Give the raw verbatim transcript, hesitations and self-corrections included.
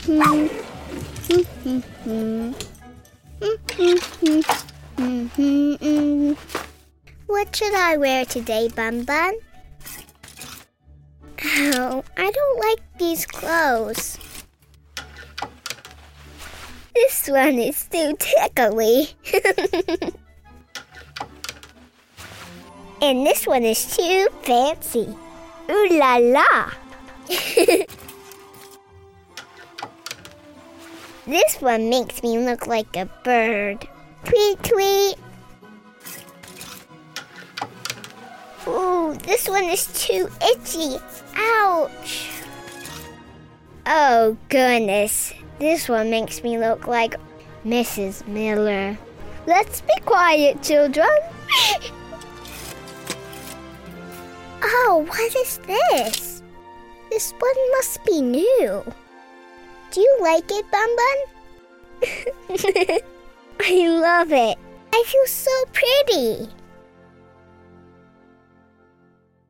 What should I wear today, Bun Bun? Oh, I don't like these clothes. This one is too tickly. And this one is too fancy. Ooh la la. This one makes me look like a bird. Tweet, tweet. Ooh, this one is too itchy. Ouch. Oh, goodness. This one makes me look like Missus Miller. Let's be quiet, children. Oh, what is this? This one must be new. Do you like it, Bun Bun? I love it. I feel so pretty.